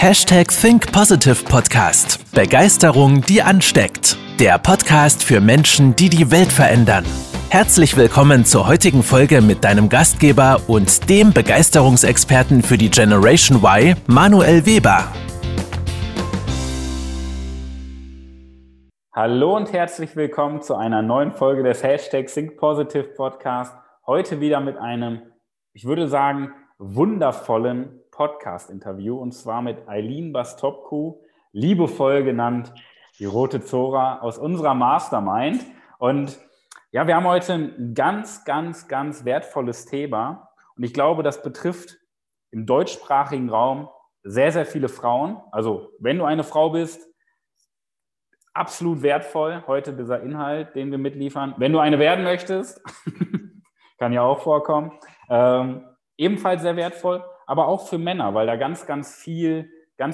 Think Positive Podcast. Begeisterung, die ansteckt. Der Podcast für Menschen, die die Welt verändern. Herzlich willkommen zur heutigen Folge mit deinem Gastgeber und dem Begeisterungsexperten für die Generation Y, Manuel Weber. Hallo und herzlich willkommen zu einer neuen Folge des Think Positive Podcast. Heute wieder mit einem, ich würde sagen, wundervollen Podcast-Interview, und zwar mit Aylin Bastopkou, liebevoll genannt die Rote Zora aus unserer Mastermind. Und ja, wir haben heute ein ganz wertvolles Thema, und ich glaube, das betrifft im deutschsprachigen Raum sehr, sehr viele Frauen. Also wenn du eine Frau bist, absolut wertvoll heute dieser Inhalt, den wir mitliefern. Wenn du eine werden möchtest, kann ja auch vorkommen, ebenfalls sehr wertvoll, aber auch für Männer, weil da ganz viel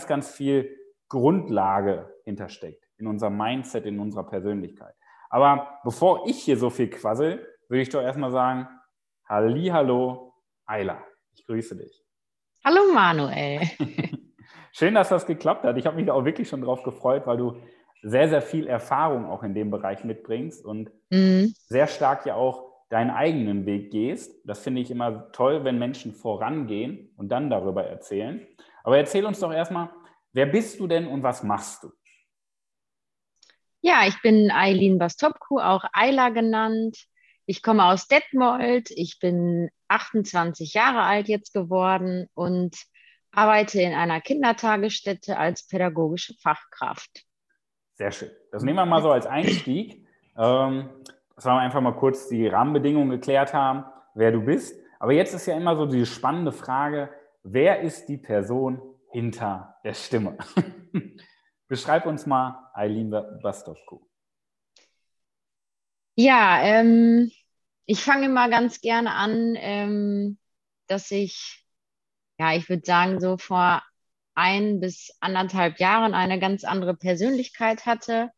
Grundlage hintersteckt in unserem Mindset, in unserer Persönlichkeit. Aber bevor ich hier so viel quassel, würde ich doch erstmal sagen, Hallihallo, Ayla, ich grüße dich. Hallo Manuel. Schön, dass das geklappt hat. Ich habe mich da auch wirklich schon drauf gefreut, weil du sehr, sehr viel Erfahrung auch in dem Bereich mitbringst und sehr stark ja auch deinen eigenen Weg gehst. Das finde ich immer toll, wenn Menschen vorangehen und dann darüber erzählen. Aber erzähl uns doch erstmal, wer bist du denn und was machst du? Ja, ich bin Aylin Bastopkou, auch Ayla genannt. Ich komme aus Detmold. Ich bin 28 Jahre alt jetzt geworden und arbeite in einer Kindertagesstätte als pädagogische Fachkraft. Sehr schön. Das nehmen wir mal so als Einstieg. Dass wir einfach mal kurz die Rahmenbedingungen geklärt haben, wer du bist. Aber jetzt ist ja immer so die spannende Frage, wer ist die Person hinter der Stimme? Beschreib uns mal Aylin Bastopkou. Ja, ich fange immer ganz gerne an, dass ich würde sagen, so vor 1 bis 1,5 Jahren eine ganz andere Persönlichkeit hatte.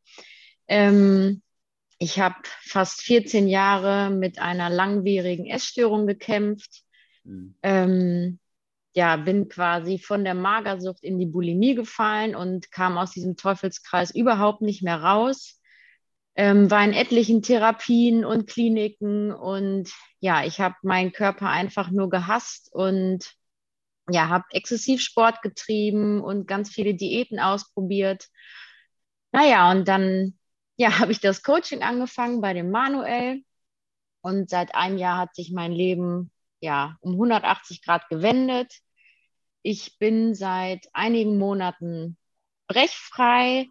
Ich habe fast 14 Jahre mit einer langwierigen Essstörung gekämpft. Bin quasi von der Magersucht in die Bulimie gefallen und kam aus diesem Teufelskreis überhaupt nicht mehr raus. War in etlichen Therapien und Kliniken und ja, ich habe meinen Körper einfach nur gehasst und ja, habe exzessiv Sport getrieben und ganz viele Diäten ausprobiert. Naja, und dann habe ich das Coaching angefangen bei dem Manuel und seit einem Jahr hat sich mein Leben um 180 Grad gewendet. Ich bin seit einigen Monaten brechfrei,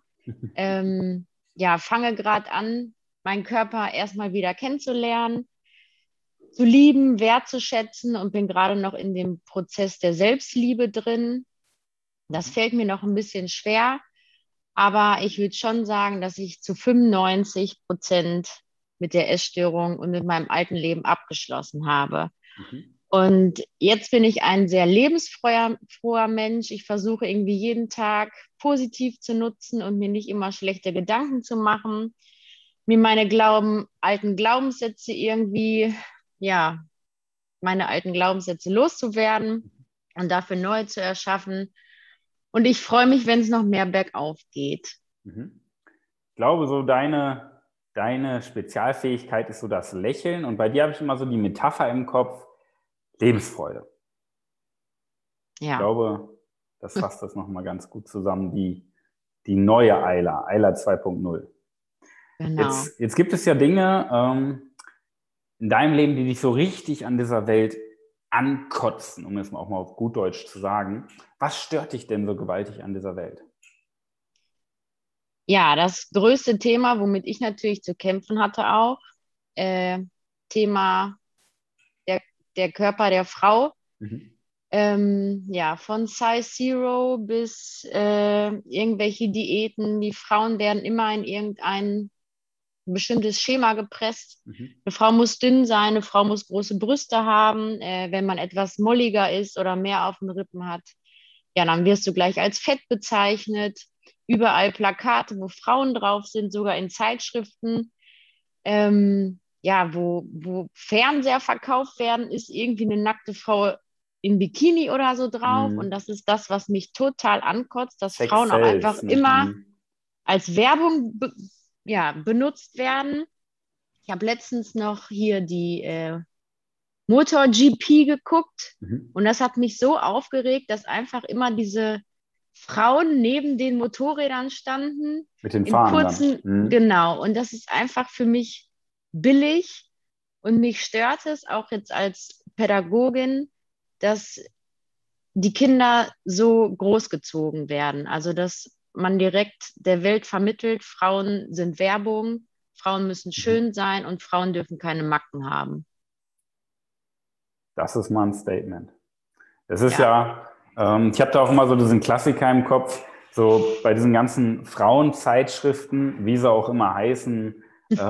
fange gerade an, meinen Körper erstmal wieder kennenzulernen, zu lieben, wertzuschätzen und bin gerade noch in dem Prozess der Selbstliebe drin. Das fällt mir noch ein bisschen schwer, aber ich würde schon sagen, dass ich zu 95% mit der Essstörung und mit meinem alten Leben abgeschlossen habe. Und jetzt bin ich ein sehr lebensfroher Mensch. Ich versuche irgendwie jeden Tag positiv zu nutzen und mir nicht immer schlechte Gedanken zu machen, mir meine alten Glaubenssätze meine alten Glaubenssätze loszuwerden und dafür neue zu erschaffen. Und ich freue mich, wenn es noch mehr bergauf geht. Ich glaube, so deine Spezialfähigkeit ist so das Lächeln. Und bei dir habe ich immer so die Metapher im Kopf, Lebensfreude. Ja. Ich glaube, das fasst das nochmal ganz gut zusammen, die neue Ayla 2.0. Genau. Jetzt gibt es ja Dinge in deinem Leben, die dich so richtig an dieser Welt ankotzen, um es auch mal auf gut Deutsch zu sagen. Was stört dich denn so gewaltig an dieser Welt? Ja, das größte Thema, womit ich natürlich zu kämpfen hatte auch, Thema der Körper der Frau. Von Size Zero bis irgendwelche Diäten. Die Frauen werden immer in irgendein bestimmtes Schema gepresst. Eine Frau muss dünn sein, eine Frau muss große Brüste haben. Wenn man etwas molliger ist oder mehr auf den Rippen hat, dann wirst du gleich als fett bezeichnet. Überall Plakate, wo Frauen drauf sind, sogar in Zeitschriften. Wo Fernseher verkauft werden, ist irgendwie eine nackte Frau im Bikini oder so drauf. Und das ist das, was mich total ankotzt, dass Sex Frauen auch sells, einfach ne? immer als Werbung benutzt werden. Ich habe letztens noch hier die MotoGP geguckt und das hat mich so aufgeregt, dass einfach immer diese Frauen neben den Motorrädern standen. Mit den in Fahnen kurzen, dann. Genau. Und das ist einfach für mich billig und mich stört es auch jetzt als Pädagogin, dass die Kinder so großgezogen werden. Also, dass man direkt der Welt vermittelt, Frauen sind Werbung, Frauen müssen schön sein und Frauen dürfen keine Macken haben. Das ist mal ein Statement. Das ist ich habe da auch immer so diesen Klassiker im Kopf, so bei diesen ganzen Frauenzeitschriften, wie sie auch immer heißen,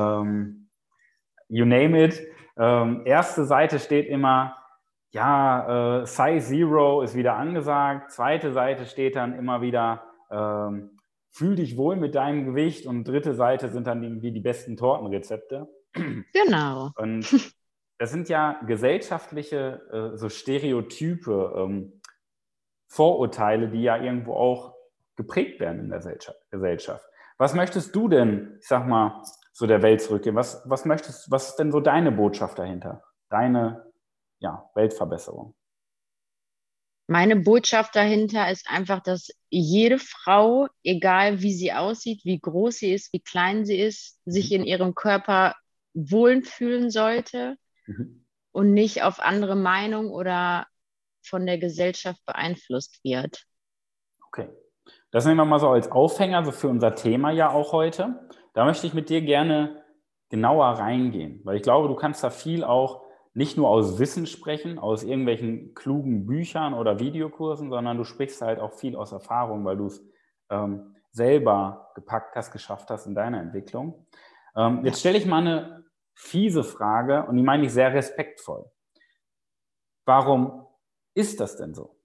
you name it. Erste Seite steht immer, Size Zero ist wieder angesagt. Zweite Seite steht dann immer wieder, fühl dich wohl mit deinem Gewicht. Und dritte Seite sind dann irgendwie die besten Tortenrezepte. Genau. Und das sind ja gesellschaftliche so Stereotype, Vorurteile, die ja irgendwo auch geprägt werden in der Gesellschaft. Was möchtest du denn, ich sag mal, so der Welt zurückgeben? Was ist denn so deine Botschaft dahinter? Deine Weltverbesserung? Meine Botschaft dahinter ist einfach, dass jede Frau, egal wie sie aussieht, wie groß sie ist, wie klein sie ist, sich in ihrem Körper wohlfühlen sollte und nicht auf andere Meinung oder von der Gesellschaft beeinflusst wird. Okay. Das nehmen wir mal so als Aufhänger so für unser Thema ja auch heute. Da möchte ich mit dir gerne genauer reingehen, weil ich glaube, du kannst da viel auch nicht nur aus Wissen sprechen, aus irgendwelchen klugen Büchern oder Videokursen, sondern du sprichst halt auch viel aus Erfahrung, weil du es selber gepackt hast, geschafft hast in deiner Entwicklung. Jetzt stelle ich mal eine fiese Frage und die meine ich sehr respektvoll. Warum ist das denn so?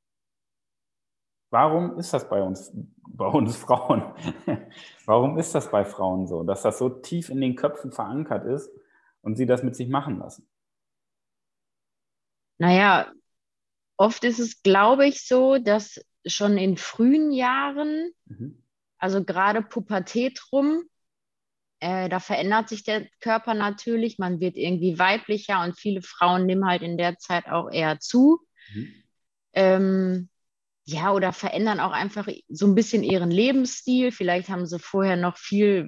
Warum ist das bei uns Frauen? Warum ist das bei Frauen so, dass das so tief in den Köpfen verankert ist und sie das mit sich machen lassen? Naja, oft ist es, glaube ich, so, dass schon in frühen Jahren, also gerade Pubertät rum, da verändert sich der Körper natürlich, man wird irgendwie weiblicher und viele Frauen nehmen halt in der Zeit auch eher zu. Oder verändern auch einfach so ein bisschen ihren Lebensstil. Vielleicht haben sie vorher noch viel,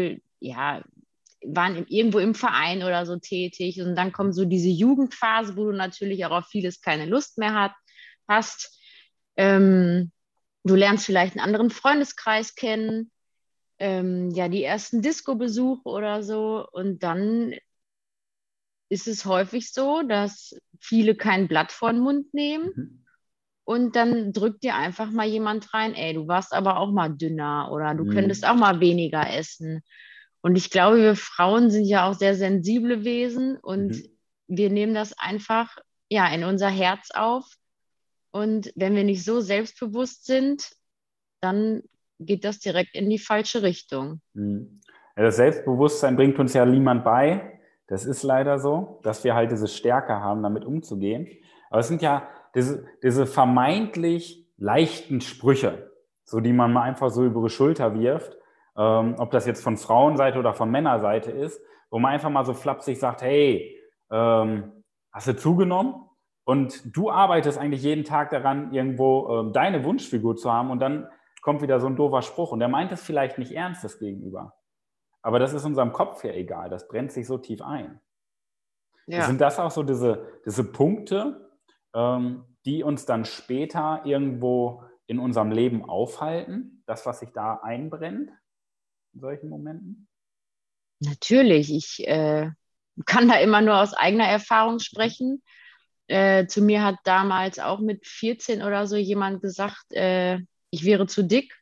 waren irgendwo im Verein oder so tätig. Und dann kommt so diese Jugendphase, wo du natürlich auch auf vieles keine Lust mehr hast. Du lernst vielleicht einen anderen Freundeskreis kennen. Die ersten Disco-Besuche oder so. Und dann ist es häufig so, dass viele kein Blatt vor den Mund nehmen. Und dann drückt dir einfach mal jemand rein, ey, du warst aber auch mal dünner oder du könntest auch mal weniger essen. Und ich glaube, wir Frauen sind ja auch sehr sensible Wesen und wir nehmen das einfach in unser Herz auf. Und wenn wir nicht so selbstbewusst sind, dann geht das direkt in die falsche Richtung. Ja, das Selbstbewusstsein bringt uns ja niemand bei. Das ist leider so, dass wir halt diese Stärke haben, damit umzugehen. Aber es sind ja diese vermeintlich leichten Sprüche, so die man mal einfach so über die Schulter wirft, ob das jetzt von Frauenseite oder von Männerseite ist, wo man einfach mal so flapsig sagt, hey, hast du zugenommen? Und du arbeitest eigentlich jeden Tag daran, irgendwo deine Wunschfigur zu haben und dann kommt wieder so ein doofer Spruch und der meint es vielleicht nicht ernst, das Gegenüber. Aber das ist unserem Kopf ja egal, das brennt sich so tief ein. Ja. Sind das auch so diese Punkte, die uns dann später irgendwo in unserem Leben aufhalten, das, was sich da einbrennt in solchen Momenten? Natürlich, ich kann da immer nur aus eigener Erfahrung sprechen. Zu mir hat damals auch mit 14 oder so jemand gesagt, ich wäre zu dick.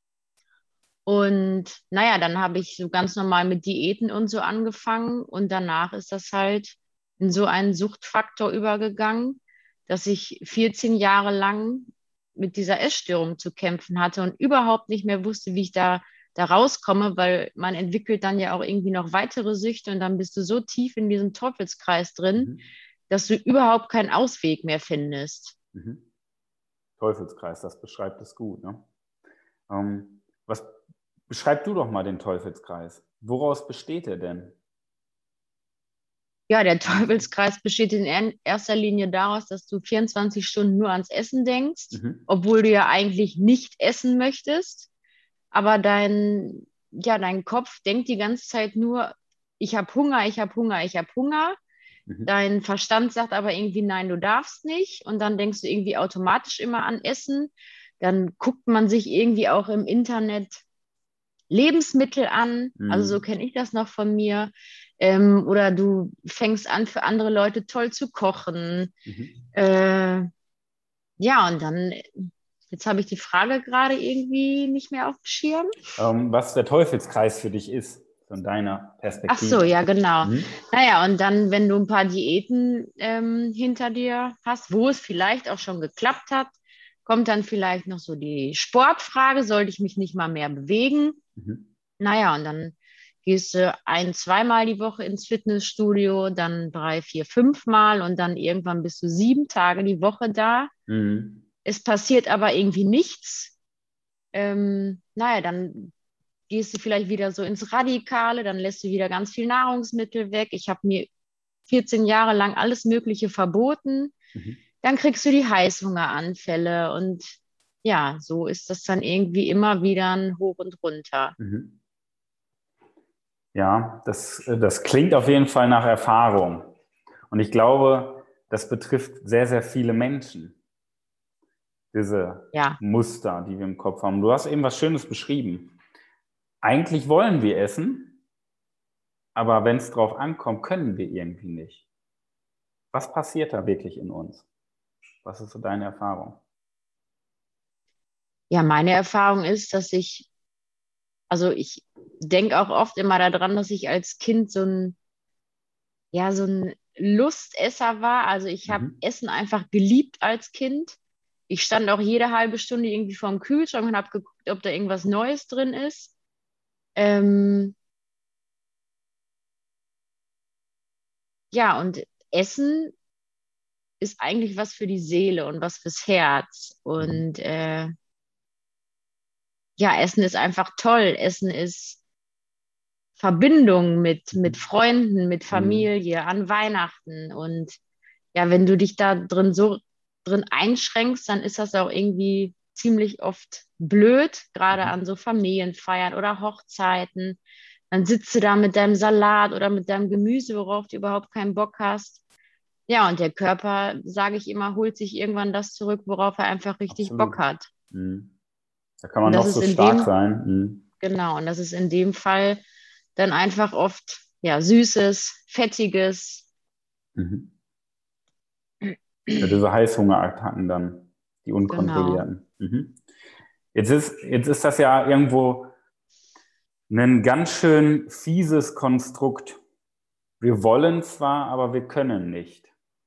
Und dann habe ich so ganz normal mit Diäten und so angefangen und danach ist das halt in so einen Suchtfaktor übergegangen, dass ich 14 Jahre lang mit dieser Essstörung zu kämpfen hatte und überhaupt nicht mehr wusste, wie ich da rauskomme, weil man entwickelt dann ja auch irgendwie noch weitere Süchte und dann bist du so tief in diesem Teufelskreis drin, dass du überhaupt keinen Ausweg mehr findest. Mhm. Teufelskreis, das beschreibt es gut. Ne? Beschreib du doch mal den Teufelskreis. Woraus besteht er denn? Ja, der Teufelskreis besteht in erster Linie daraus, dass du 24 Stunden nur ans Essen denkst, obwohl du ja eigentlich nicht essen möchtest. Aber dein Kopf denkt die ganze Zeit nur, ich habe Hunger, ich habe Hunger, ich habe Hunger. Dein Verstand sagt aber irgendwie, nein, du darfst nicht. Und dann denkst du irgendwie automatisch immer an Essen. Dann guckt man sich irgendwie auch im Internet Lebensmittel an. Also so kenne ich das noch von mir. Oder du fängst an, für andere Leute toll zu kochen. Ja, und dann, jetzt habe ich die Frage gerade irgendwie nicht mehr auf dem Schirm. Was der Teufelskreis für dich ist, von deiner Perspektive. Ach so, ja, genau. Naja, und dann, wenn du ein paar Diäten hinter dir hast, wo es vielleicht auch schon geklappt hat, kommt dann vielleicht noch so die Sportfrage, sollte ich mich nicht mal mehr bewegen? Naja, und dann gehst du 1-2 Mal die Woche ins Fitnessstudio, dann 3, 4, 5 Mal und dann irgendwann bist du 7 Tage die Woche da. Es passiert aber irgendwie nichts. Naja, dann gehst du vielleicht wieder so ins Radikale, dann lässt du wieder ganz viel Nahrungsmittel weg. Ich habe mir 14 Jahre lang alles Mögliche verboten. Dann kriegst du die Heißhungeranfälle und ja, so ist das dann irgendwie immer wieder ein Hoch und runter. Ja, das klingt auf jeden Fall nach Erfahrung. Und ich glaube, das betrifft sehr, sehr viele Menschen. Diese Muster, die wir im Kopf haben. Du hast eben was Schönes beschrieben. Eigentlich wollen wir essen, aber wenn es drauf ankommt, können wir irgendwie nicht. Was passiert da wirklich in uns? Was ist so deine Erfahrung? Ja, meine Erfahrung ist, dass ich denke auch oft immer daran, dass ich als Kind so ein Lustesser war. Also ich habe Essen einfach geliebt als Kind. Ich stand auch jede halbe Stunde irgendwie vorm Kühlschrank und habe geguckt, ob da irgendwas Neues drin ist. Ja, und Essen ist eigentlich was für die Seele und was fürs Herz. Und Essen ist einfach toll. Essen ist Verbindung mit Freunden, mit Familie, an Weihnachten. Und ja, wenn du dich da drin einschränkst, dann ist das auch irgendwie ziemlich oft blöd, gerade an so Familienfeiern oder Hochzeiten. Dann sitzt du da mit deinem Salat oder mit deinem Gemüse, worauf du überhaupt keinen Bock hast. Ja, und der Körper, sage ich immer, holt sich irgendwann das zurück, worauf er einfach richtig Bock hat. Da kann man noch so stark sein. Genau, und das ist in dem Fall dann einfach oft Süßes, Fettiges. Ja, diese Heißhungerattacken dann, die unkontrollierten. Genau. Jetzt ist das ja irgendwo ein ganz schön fieses Konstrukt. Wir wollen zwar, aber wir können nicht.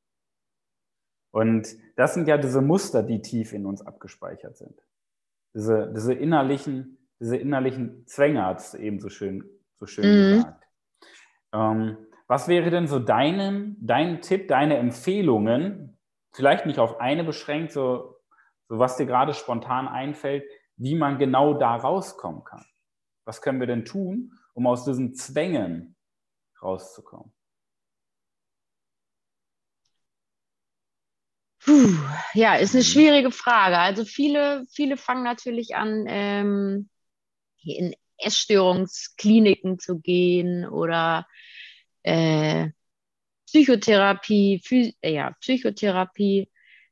Und das sind ja diese Muster, die tief in uns abgespeichert sind. Diese innerlichen Zwänge, hat es eben so schön gesagt. Was wäre denn so dein Tipp, deine Empfehlungen, vielleicht nicht auf eine beschränkt, so was dir gerade spontan einfällt, wie man genau da rauskommen kann? Was können wir denn tun, um aus diesen Zwängen rauszukommen? Ja, ist eine schwierige Frage. Also viele fangen natürlich an, in Essstörungskliniken zu gehen oder Psychotherapie, Psychotherapie.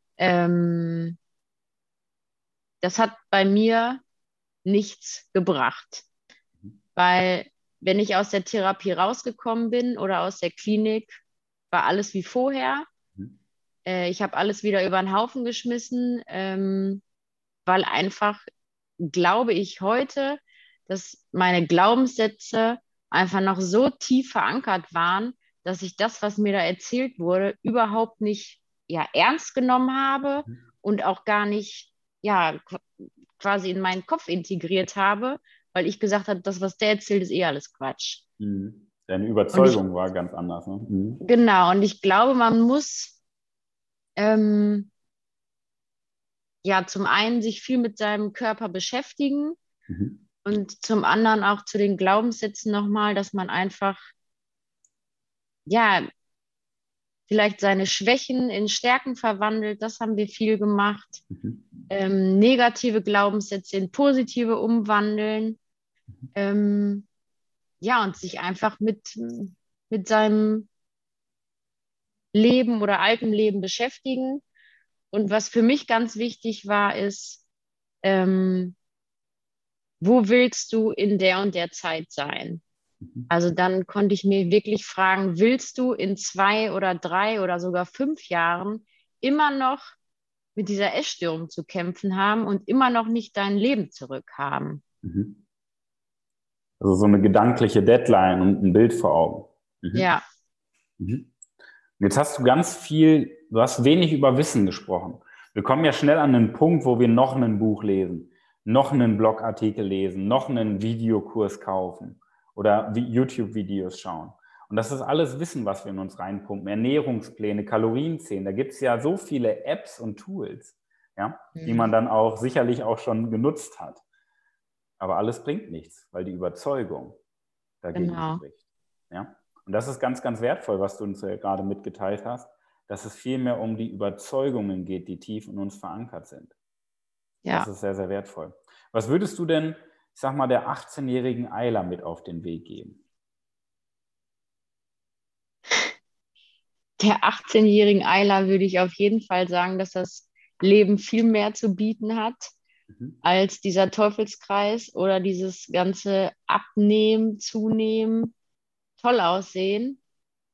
Das hat bei mir nichts gebracht, weil wenn ich aus der Therapie rausgekommen bin oder aus der Klinik, war alles wie vorher. Ich habe alles wieder über den Haufen geschmissen, weil einfach, glaube ich heute, dass meine Glaubenssätze einfach noch so tief verankert waren, dass ich das, was mir da erzählt wurde, überhaupt nicht ernst genommen habe und auch gar nicht quasi in meinen Kopf integriert habe, weil ich gesagt habe, das, was der erzählt, ist eh alles Quatsch. Deine Überzeugung war ganz anders. Ne? Mhm. Genau, und ich glaube, man muss ja zum einen sich viel mit seinem Körper beschäftigen Mhm. und zum anderen auch zu den Glaubenssätzen nochmal, dass man einfach, ja, vielleicht seine Schwächen in Stärken verwandelt. Das haben wir viel gemacht. Mhm. Negative Glaubenssätze in positive umwandeln. Ja, und sich einfach mit seinem Leben oder altem Leben beschäftigen. Und was für mich ganz wichtig war, ist, ähm, wo willst du in der und der Zeit sein? Mhm. Also dann konnte ich mir wirklich fragen, willst du in 2 oder 3 oder sogar 5 Jahren immer noch mit dieser Essstörung zu kämpfen haben und immer noch nicht dein Leben zurückhaben? Mhm. Also so eine gedankliche Deadline und ein Bild vor Augen. Mhm. Ja. Mhm. Jetzt hast du hast wenig über Wissen gesprochen. Wir kommen ja schnell an den Punkt, wo wir noch ein Buch lesen, noch einen Blogartikel lesen, noch einen Videokurs kaufen oder YouTube-Videos schauen. Und das ist alles Wissen, was wir in uns reinpumpen. Ernährungspläne, Kalorienzählen. Da gibt es ja so viele Apps und Tools, ja, die man dann auch sicherlich auch schon genutzt hat. Aber alles bringt nichts, weil die Überzeugung dagegen spricht. Ja? Und das ist ganz, ganz wertvoll, was du uns ja gerade mitgeteilt hast, dass es vielmehr um die Überzeugungen geht, die tief in uns verankert sind. Ja. Das ist sehr, sehr wertvoll. Was würdest du denn, ich sag mal, der 18-jährigen Ayla mit auf den Weg geben? Der 18-jährigen Ayla würde ich auf jeden Fall sagen, dass das Leben viel mehr zu bieten hat als dieser Teufelskreis oder dieses ganze Abnehmen, Zunehmen, toll aussehen.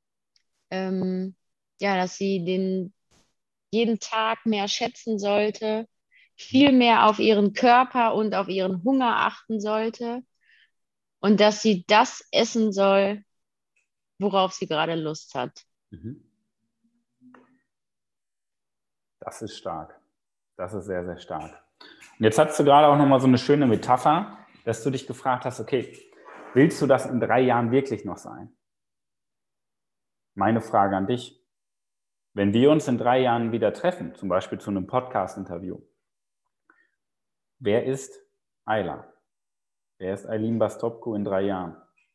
Ja, dass sie jeden Tag mehr schätzen sollte, viel mehr auf ihren Körper und auf ihren Hunger achten sollte und dass sie das essen soll, worauf sie gerade Lust hat. Das ist stark. Das ist sehr, sehr stark. Und jetzt hast du gerade auch nochmal so eine schöne Metapher, dass du dich gefragt hast, okay, willst du das in 3 Jahren wirklich noch sein? Meine Frage an dich. Wenn wir uns in 3 Jahren wieder treffen, zum Beispiel zu einem Podcast-Interview, wer ist Ayla? Wer ist Aylin Bastopko in 3 Jahren?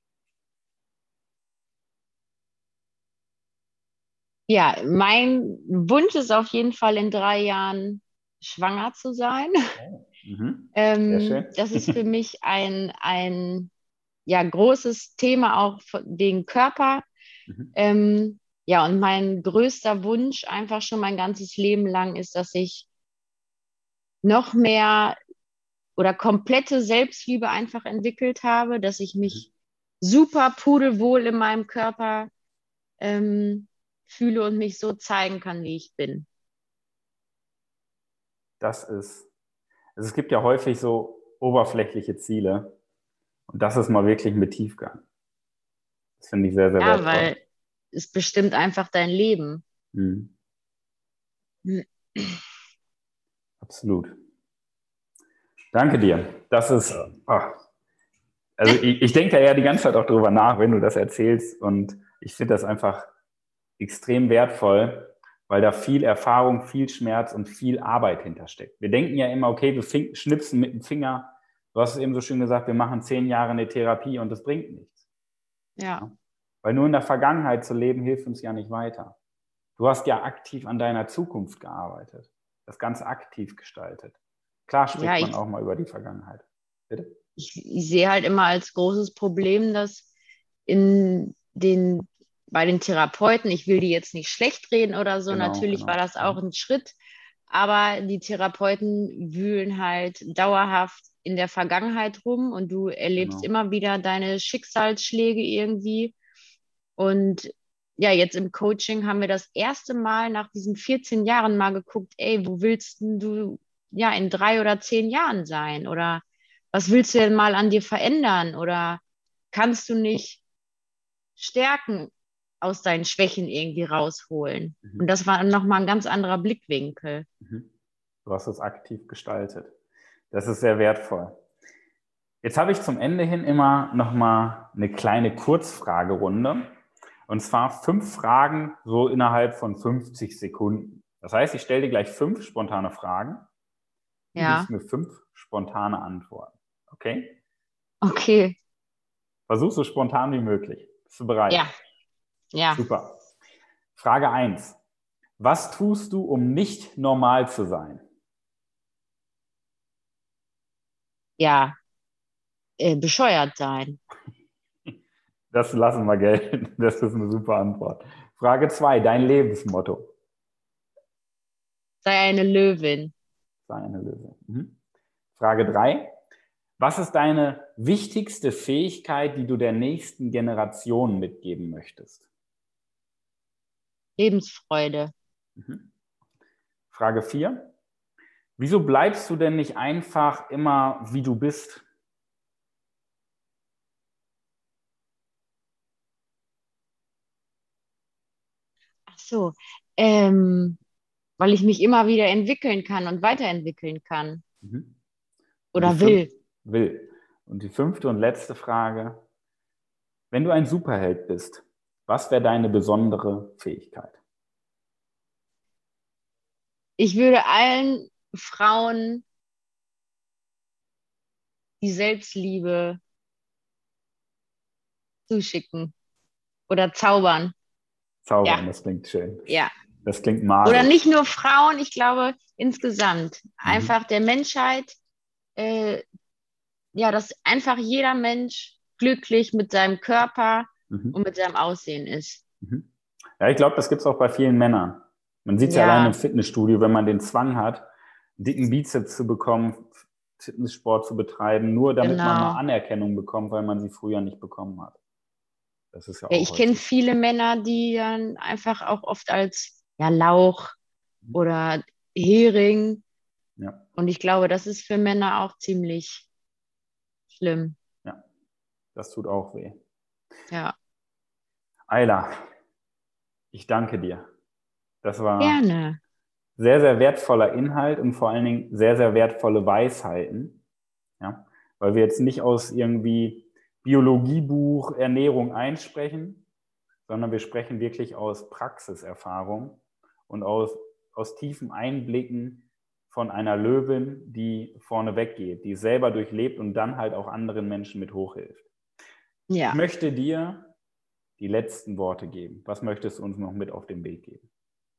Ja, mein Wunsch ist auf jeden Fall in 3 Jahren schwanger zu sein. Oh. Sehr schön. Das ist für mich ein ja, großes Thema auch wegen Körper. Ja, und mein größter Wunsch einfach schon mein ganzes Leben lang ist, dass ich noch mehr oder komplette Selbstliebe einfach entwickelt habe, dass ich mich super pudelwohl in meinem Körper fühle und mich so zeigen kann, wie ich bin. Es gibt ja häufig so oberflächliche Ziele und das ist mal wirklich mit Tiefgang. Das finde ich sehr, sehr wertvoll. Ja, weil es bestimmt einfach dein Leben. Absolut. Danke dir. Das ist, also ich denke da ja die ganze Zeit auch drüber nach, wenn du das erzählst und ich finde das einfach extrem wertvoll, weil da viel Erfahrung, viel Schmerz und viel Arbeit hintersteckt. Wir denken ja immer, okay, wir schnipsen mit dem Finger. Du hast es eben so schön gesagt, wir machen 10 Jahre eine Therapie und das bringt nichts. Ja. Weil nur in der Vergangenheit zu leben, hilft uns ja nicht weiter. Du hast ja aktiv an deiner Zukunft gearbeitet, das Ganze aktiv gestaltet. Klar spricht man auch mal über die Vergangenheit. Bitte? Ich sehe halt immer als großes Problem, dass bei den Therapeuten, ich will die jetzt nicht schlecht reden oder so, natürlich war das auch ein Schritt, aber die Therapeuten wühlen halt dauerhaft in der Vergangenheit rum und du erlebst immer wieder deine Schicksalsschläge irgendwie. Und ja, jetzt im Coaching haben wir das erste Mal nach diesen 14 Jahren mal geguckt, ey, wo willst du ja in 3 oder 10 Jahren sein? Oder was willst du denn mal an dir verändern? Oder kannst du nicht Stärken aus deinen Schwächen irgendwie rausholen? Und das war nochmal ein ganz anderer Blickwinkel. Du hast es aktiv gestaltet. Das ist sehr wertvoll. Jetzt habe ich zum Ende hin immer nochmal eine kleine Kurzfragerunde. Und zwar 5 Fragen so innerhalb von 50 Sekunden. Das heißt, ich stelle dir gleich 5 spontane Fragen. Du gibst mir 5 spontane Antworten. Okay? Okay. Versuch so spontan wie möglich. Bist du bereit? Ja. Super. Frage 1. Was tust du, um nicht normal zu sein? Ja. Bescheuert sein. Das lassen wir gelten. Das ist eine super Antwort. Frage 2. Dein Lebensmotto? Sei eine Löwin. Sei eine Löwin. Mhm. Frage 3. Was ist deine wichtigste Fähigkeit, die du der nächsten Generation mitgeben möchtest? Lebensfreude. Mhm. Frage 4. Wieso bleibst du denn nicht einfach immer, wie du bist? Ach so. Weil ich mich immer wieder entwickeln kann und weiterentwickeln kann. Mhm. Oder will. Und die 5. und letzte Frage. Wenn du ein Superheld bist, was wäre deine besondere Fähigkeit? Ich würde allen Frauen die Selbstliebe zuschicken oder zaubern. Zaubern, das klingt schön. Ja. Das klingt magisch. Oder nicht nur Frauen, ich glaube insgesamt. Einfach der Menschheit, dass einfach jeder Mensch glücklich mit seinem Körper und mit seinem Aussehen ist. Mhm. Ja, ich glaube, das gibt es auch bei vielen Männern. Man sieht es ja allein im Fitnessstudio, wenn man den Zwang hat, einen dicken Bizeps zu bekommen, Fitnesssport zu betreiben, nur damit man mal Anerkennung bekommt, weil man sie früher nicht bekommen hat. Das ist ja auch ich kenne viele Männer, die dann einfach auch oft als Lauch oder Hering. Ja. Und ich glaube, das ist für Männer auch ziemlich schlimm. Ja, das tut auch weh. Ja. Ayla, ich danke dir. Das war gerne. Sehr, sehr wertvoller Inhalt und vor allen Dingen sehr, sehr wertvolle Weisheiten. Ja, weil wir jetzt nicht aus irgendwie Biologiebuch, Ernährung einsprechen, sondern wir sprechen wirklich aus Praxiserfahrung und aus tiefen Einblicken von einer Löwin, die vorne weggeht, die selber durchlebt und dann halt auch anderen Menschen mit hochhilft. Ja. Ich möchte dir die letzten Worte geben. Was möchtest du uns noch mit auf den Weg geben?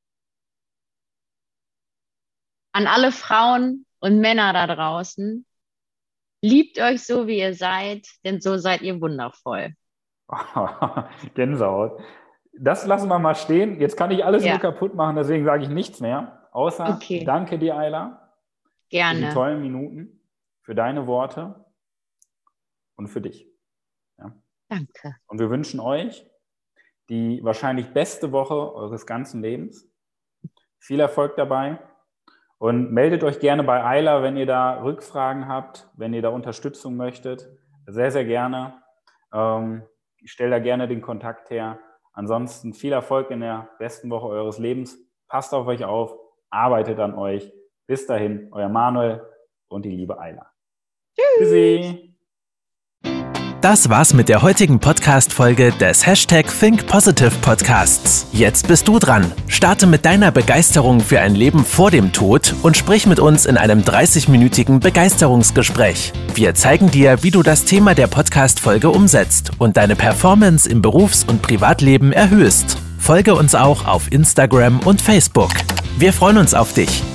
An alle Frauen und Männer da draußen, liebt euch so, wie ihr seid, denn so seid ihr wundervoll. Gänsehaut. Das lassen wir mal stehen. Jetzt kann ich alles nur kaputt machen, deswegen sage ich nichts mehr. Außer danke dir, Ayla. Gerne. Für die tollen Minuten, für deine Worte und für dich. Ja. Danke. Und wir wünschen euch die wahrscheinlich beste Woche eures ganzen Lebens. Viel Erfolg dabei. Und meldet euch gerne bei Ayla, wenn ihr da Rückfragen habt, wenn ihr da Unterstützung möchtet. Sehr, sehr gerne. Ich stelle da gerne den Kontakt her. Ansonsten viel Erfolg in der besten Woche eures Lebens. Passt auf euch auf, arbeitet an euch. Bis dahin, euer Manuel und die liebe Ayla. Tschüssi. Das war's mit der heutigen Podcast-Folge des #Think Positive Podcasts. Jetzt bist du dran. Starte mit deiner Begeisterung für ein Leben vor dem Tod und sprich mit uns in einem 30-minütigen Begeisterungsgespräch. Wir zeigen dir, wie du das Thema der Podcast-Folge umsetzt und deine Performance im Berufs- und Privatleben erhöhst. Folge uns auch auf Instagram und Facebook. Wir freuen uns auf dich.